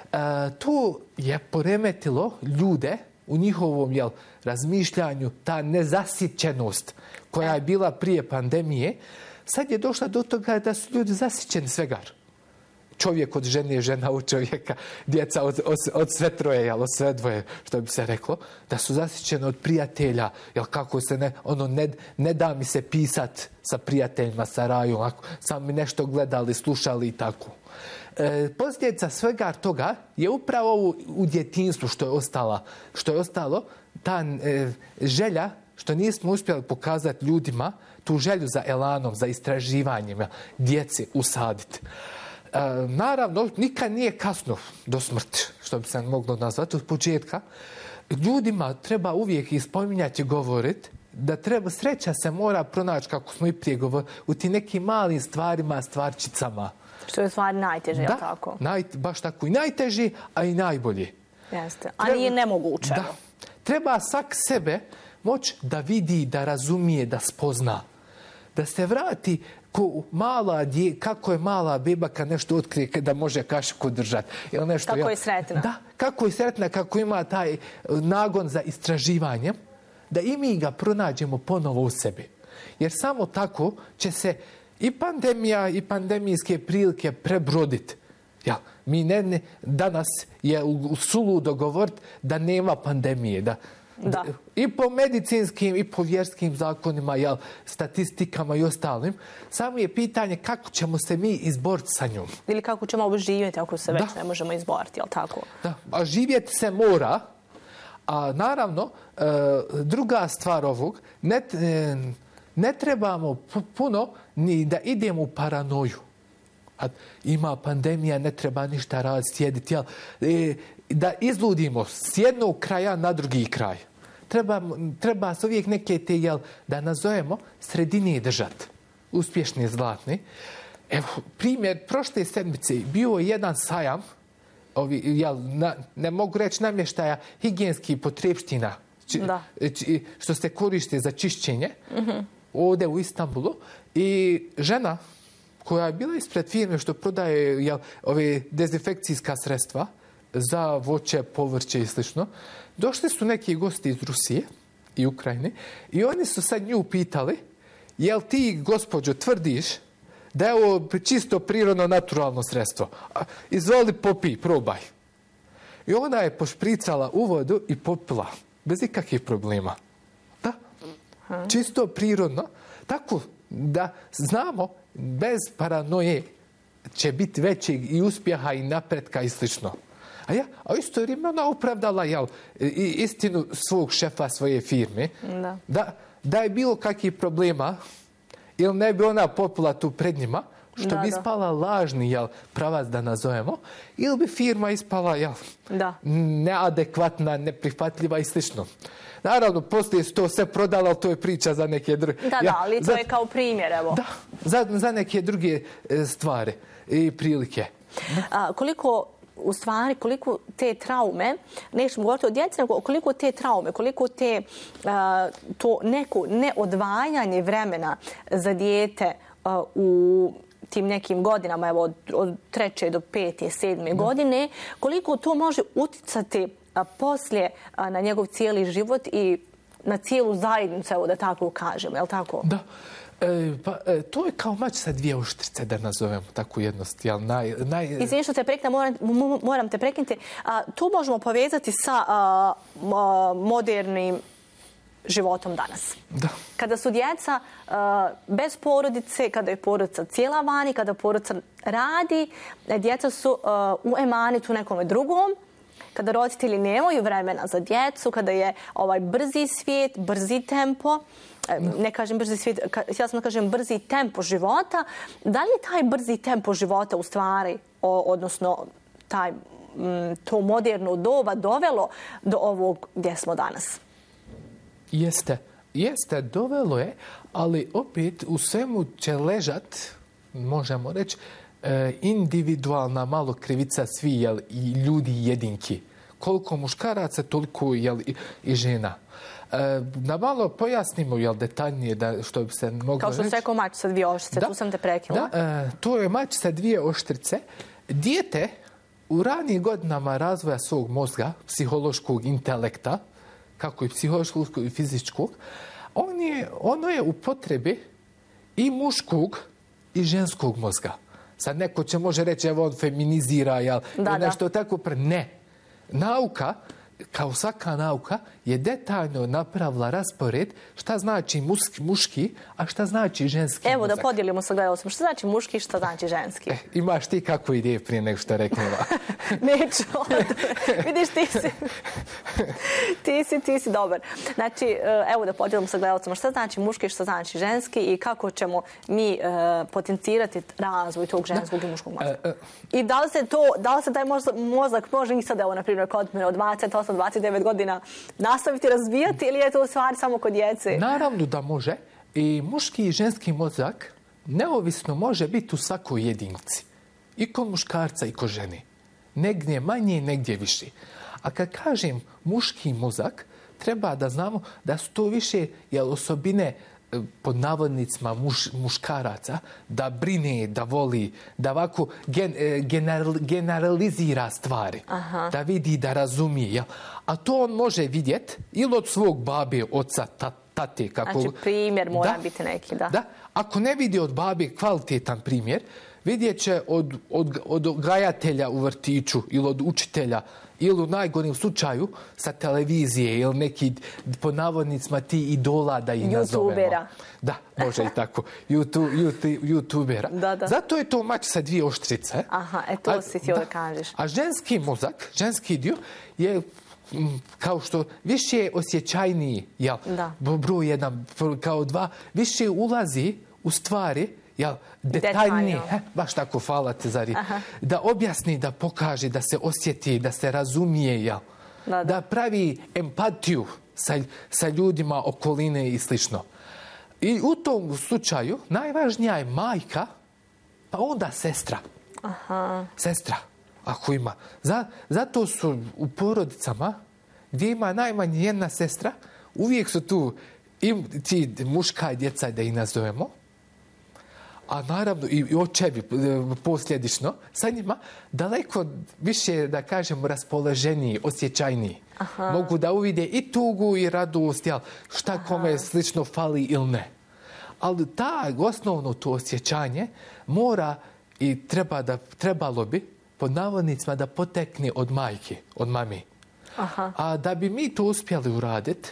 To je poremetilo ljude u njihovom razmišljanju, ta nezasićenost koja je bila prije pandemije, sad je došla do toga da su ljudi zasićeni svega. Čovjek od žene, žena od čovjeka, djeca od sve troje, od sve dvoje, što bi se reklo, da su zasićeni od prijatelja, kako se ne da mi se pisat sa prijateljima, sa rajom, sam mi nešto gledali, slušali i tako. Posljedica svega toga je upravo u djetinjstvu što je ostalo, ta želja što nismo uspjeli pokazati ljudima, tu želju za elanom, za istraživanjem, djeci usaditi. Naravno, nikad nije kasno do smrti, što bi se moglo nazvati od početka. Ljudima treba uvijek ispominjati i govoriti da sreća se mora pronaći, kako smo i prije govorili, u tim nekim malim stvarima, stvarčicama. Što je stvar najteže, je li tako? Baš tako. I najteži, a i najbolji. Jeste. A nije nemoguće. Da. Treba svak sebe moći da vidi, da razumije, da spozna. Da se vrati kako je mala beba kad nešto otkrije da može kašiku držati. Kako je sretna. Da, kako je sretna, kako ima taj nagon za istraživanje, da i mi ga pronađemo ponovo u sebi. Jer samo tako će se i pandemija i pandemijske prilike prebroditi. Mi danas je u suludo govoriti da nema pandemije, Da. I po medicinskim i po vjerskim zakonima, jel, statistikama i ostalim. Samo je pitanje kako ćemo se mi izboriti sa njom. Ili kako ćemo živjeti ako se već ne možemo izboriti, jel tako? Da, a živjeti se mora. A naravno, druga stvar ovog, ne trebamo puno ni da idemo u paranoju. A ima pandemija, ne treba ništa raditi, sjediti. Da izludimo s jednog kraja na drugi kraj. Treba se uvijek neke te, da nazovemo, sredine držati. Uspješni, zlatni. Evo, primjer, prošle sedmice bio je jedan sajam, ne mogu reći namještaja, higijenskih potrepština, što se koriste za čišćenje, ovdje u Istanbulu. I žena koja je bila ispred firme što prodaje ove dezinfekcijska sredstva za voće, povrće i slično, došli su neki gosti iz Rusije i Ukrajine i oni su sad nju pitali, jel ti, gospođo, tvrdiš da je ovo čisto prirodno naturalno sredstvo? Izvoli, popij, probaj. I ona je pošpricala u vodu i popila, bez ikakvih problema. Da, čisto prirodno. Tako da znamo, bez paranoje će biti većeg i uspjeha i napretka i slično. A isto vrijeme ona opravdala istinu svog šefa svoje firme. Da je bilo kakvih problema, ili ne bi ona popila tu pred njima, što bi ispala lažni pravac da nazovemo, ili bi firma ispala neadekvatna, neprihvatljiva i slično. Naravno, poslije su to sve prodala, ali to je priča za neke druge... ali to je kao primjer, evo. Da, za neke druge stvari i prilike. Koliko te traume, nećemo govoriti o djeci, nego koliko te traume, koliko to neko neodvajanje vremena za dijete u tim nekim godinama, evo od 3. do 5. 7. godine, koliko to može uticati poslije na njegov cijeli život i na cijelu zajednicu, evo da tako kažemo, je li tako? Da. To je kao mač sa dvije oštrice, da nazovemo tako jednost. Izvini što te prekinem, moram te prekinuti. To možemo povezati sa modernim životom danas. Da. Kada su djeca bez porodice, kada je porodica cijela vani, kada porodica radi, djeca su u emanitu nekome drugom, kada roditelji nemaju vremena za djecu, kada je ovaj brzi svijet, brzi tempo, ne kažem brzi svijet, ja sam da kažem brzi tempo života, da li je taj brzi tempo života u stvari, odnosno to moderno doba dovelo do ovog gdje smo danas? Jeste, dovelo je, ali opet u svemu će ležat, možemo reći, individualna malo krivica svi i ljudi jedinki. Koliko muškaraca, toliko i žena. Da malo pojasnimo detaljnije što bi se moglo reći. Kao što se rekao mač sa dvije oštrice, tu sam te prekinula. To je mač sa dvije oštrice. Dijete u ranijim godinama razvoja svog mozga, psihološkog intelekta, kako i psihološkog i fizičkog, ono je u potrebi i muškog i ženskog mozga. Sad neko može reći, evo on feminizira, nešto tako. Ne. Nauka, kao svaka nauka, je detaljno napravila raspored šta znači muški, a šta znači ženski mozak. Evo da podijelimo sa gledalcima. Šta znači muški i šta znači ženski? Imaš ti kakvu ideju prije nego što reknula? Neću. Vidiš, ti si dobar. Znači, evo da podijelimo sa gledalcima. Šta znači muški i šta znači ženski i kako ćemo mi potencirati razvoj tog ženskog i muškog mozga? I da li se taj mozak može i sad, evo, na primjer, kod mene od 28-29 godina nastaviti razvijati ili je to u stvari samo kod djece? Naravno da može. I muški i ženski mozak neovisno može biti u svakoj jedinici. I kod muškarca i kod žene. Negdje manje, negdje više. A kad kažem muški mozak, treba da znamo da su to više osobine pod navodnicima muškaraca, da brine, da voli, da ovako generalizira stvari. Aha. Da vidi, da razumije. A to on može vidjeti ili od svog babe, oca, tate. Znači primjer mora biti neki, da. Ako ne vidi od babe kvalitetan primjer, vidjet će od odgajatelja u vrtiću ili od učitelja ili u najgorim slučaju sa televizije ili neki, po navodnicima, ti idola da ih nazovemo. YouTubera. Da, može i tako. YouTubera. Da. Zato je to mač sa dvije oštrice. Aha, to si htio da kažeš. A ženski mozak, ženski dio je kao što više je osjećajniji, jel? Broj jedan, kao dva, više ulazi u stvari, jel, detaljnije, baš tako, hvala te za riječ, da objasni, da pokaže, da se osjeti, da se razumije, jel? Da pravi empatiju sa ljudima okoline i slično. I u tom slučaju najvažnija je majka, pa onda sestra. Sestra, ako ima. Zato su u porodicama gdje ima najmanje jedna sestra, uvijek su tu ti muška djeca, da ih nazovemo, a naravno i očevi posljedično sa njima daleko više, da kažemo, raspoloženiji, osjećajniji. Mogu da uvide i tugu i radost, šta kome slično fali ili ne. Ali osnovno to osjećanje mora i trebalo bi, pod navodnicima, da potekne od majke, od mami. A da bi mi to uspjeli uraditi,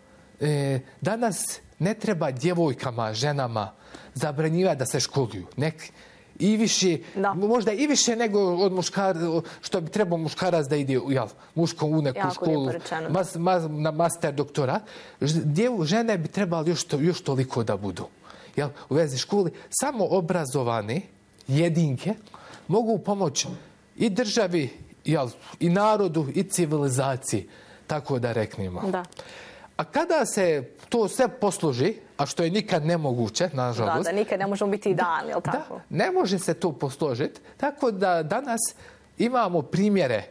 danas ne treba djevojkama, ženama zabranjivati da se školuju. I više, možda i više nego od što bi trebao muškarac da ide muškom u neku školu, na master doktorat. Žene bi trebali još toliko da budu. U vezi školi samo obrazovane jedinke mogu pomoći i državi, i narodu, i civilizaciji, tako da reknemo. A kada se to sve posloži, a što je nikad nemoguće, nažalost. Da nikad ne možemo biti idealni, jel tako? Ne može se to posložiti, tako da danas imamo primjere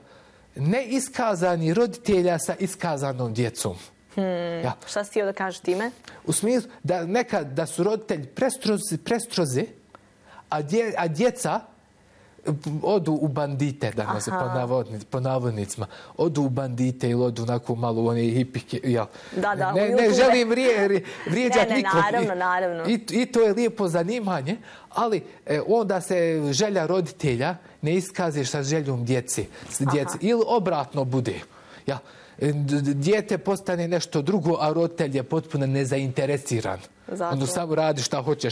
neiskazani roditelja sa iskazanom djecom. Šta si htio da kažeš time? U smislu da nekad da su roditelji prestrozi, a djeca odu u bandite, danas po navodnicima. Odu u bandite ili odu onako malo u one hipike. Ne želim vrijeđati nikog. Naravno. I to je lijepo zanimanje, ali onda se želja roditelja ne iskaže sa željom djece. Ili obratno bude. Dijete postane nešto drugo, a roditelj je potpuno nezainteresiran. Ono samo radi šta hoćeš.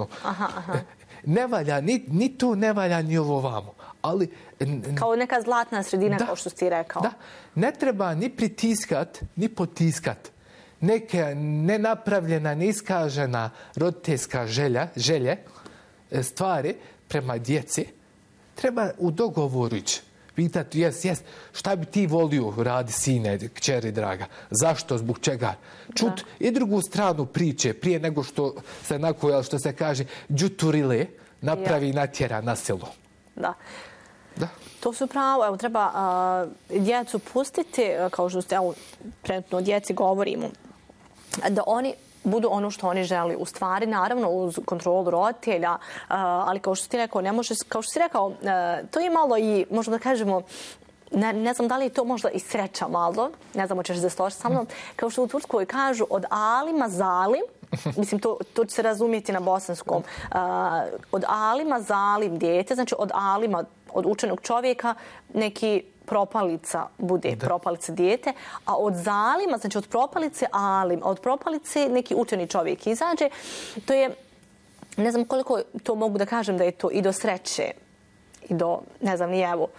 Ne valja, ni to ne valja, ni ovo vamo. Ali, kao neka zlatna sredina, kao što si rekao. Ne treba ni pritiskat, ni potiskat. Neka nenapravljena, neiskažena roditeljska želje, stvari prema djeci, treba u dogovoru ići. Pitati, šta bi ti volio radi, sine, kćeri draga? Zašto, zbog čega? Čut i drugu stranu priče, prije nego što se što se kaže, džuturile, napravi natjera na selu. Da. To su pravo. Evo, treba djecu pustiti, kao što ste, trenutno o djeci govorimo, da oni budu ono što oni želi. U stvari, naravno, uz kontrolu roditelja, ali kao što ti rekao, ne može, kao što si rekao, to je malo i, možemo da kažemo, ne znam da li je to možda i sreća malo, ne znam, hoćeš da složiš sa mnom, kao što u Turskoj kažu od alima zalim, mislim, to će se razumjeti na bosanskom, od alima zalim dijete, znači od alima, od učenog čovjeka, neki propalica bude, propalica dijete, a od zalima, znači od propalice alim, a od propalice neki učeni čovjek izađe. To je, ne znam koliko to mogu da kažem da je to i do sreće, i do, ne znam, ni evo.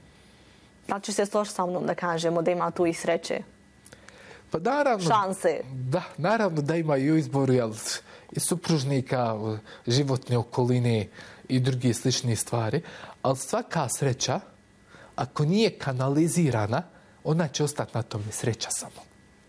Da će se složiti sa mnom da kažemo da ima tu i sreće? Pa naravno, šanse. Da, naravno da ima i u izboru i supružnika, životne okoline i drugi slični stvari, ali svaka sreća, ako nije kanalizirana, ona će ostati na tome sreća samo.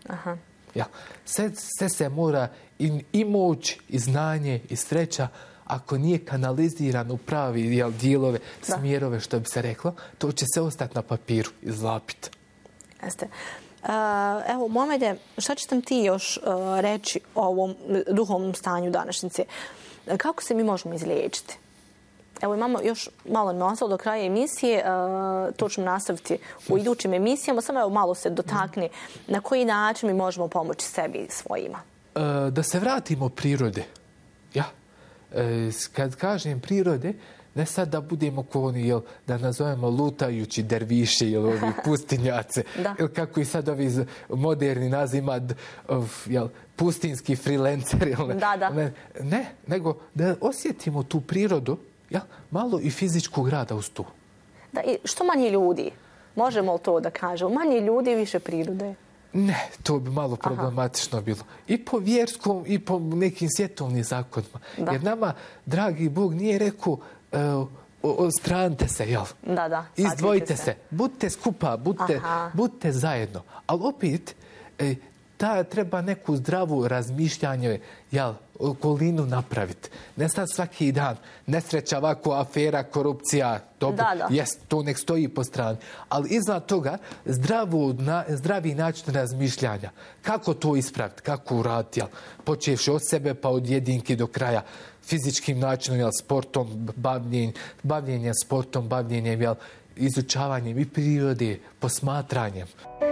Sve se mora i moć, i znanje, i sreća, ako nije kanalizirano u pravi dijelove, smjerove, što bi se reklo, to će se ostati na papiru, izlapiti. Jeste. Evo, Mohamede, šta ćeš nam ti još reći o ovom duhovnom stanju današnjice? Kako se mi možemo izliječiti? Evo, imamo još malo nosilo do kraja emisije, to ćemo nastaviti u idućim emisijama, samo evo malo se dotakne na koji način mi možemo pomoći sebi i svojima. Da se vratimo prirode. Kad kažem prirode, ne sad da budemo ko oni, da nazovemo lutajući derviši ili ovi pustinjace, ili kako i sad ovi moderni nazima pustinski freelancer. Ne, nego da osjetimo tu prirodu, malo i fizičkog rada uz tu. Da, i što manje ljudi? Možemo li to da kažemo? Manje ljudi, više prirode? Ne, to bi malo problematično bilo. I po vjerskom, i po nekim svjetovnim zakonima. Da. Jer nama, dragi Bog, nije rekao stranite se, jel? Da. Izdvojite se. Budite skupa, budite zajedno. Ali opet, treba neku zdravu razmišljanje, okolinu napraviti. Ne sad svaki dan. Nesreća, ovako, afera, korupcija, dobro, jest, to nek stoji po strani. Ali iznad toga, zdravi način razmišljanja. Kako to ispraviti, kako uraditi, počevši od sebe pa od jedinki do kraja. Fizičkim načinom, sportom, bavljenjem sportom, bavljenjem, izučavanjem i prirode, posmatranjem.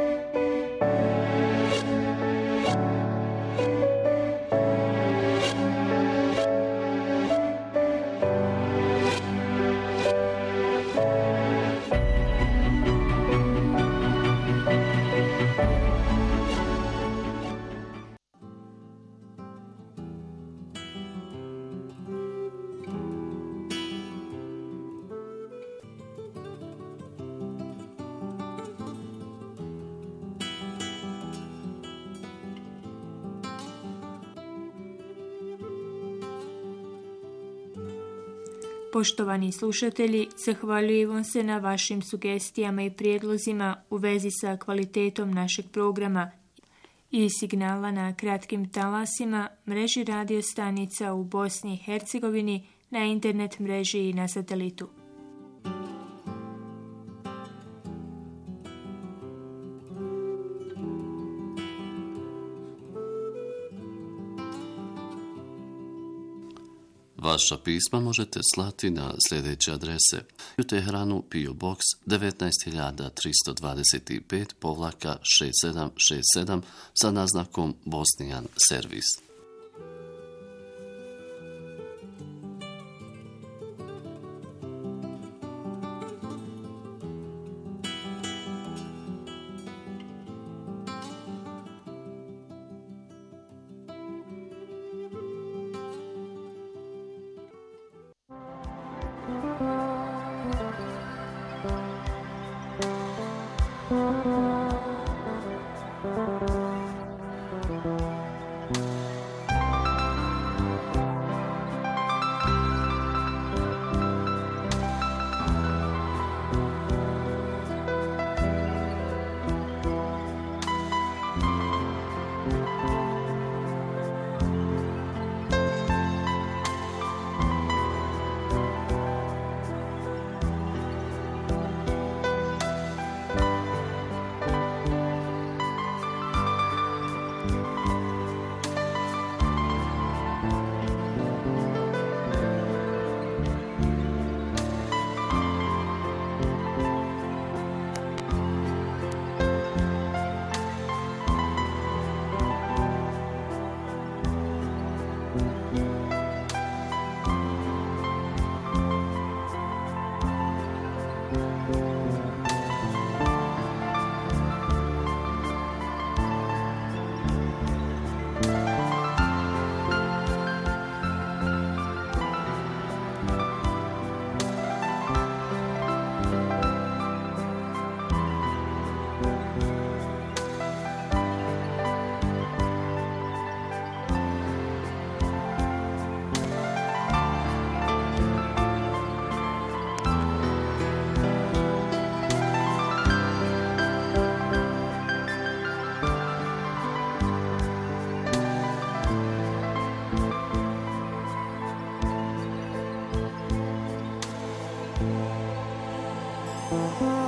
Poštovani slušatelji, zahvaljujem se na vašim sugestijama i prijedlozima u vezi sa kvalitetom našeg programa i signala na kratkim talasima, mreži radio stanica u Bosni i Hercegovini, na internet mreži i na satelitu. Vaša pisma možete slati na sljedeće adrese: u Teheranu PO Box 19325-6767 sa naznakom Bosnijan servis. Thank you.